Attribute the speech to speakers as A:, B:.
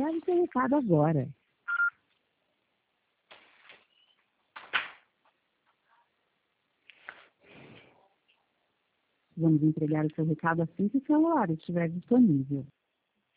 A: entregar o seu recado agora. Vamos entregar o seu recado assim que o celular estiver disponível.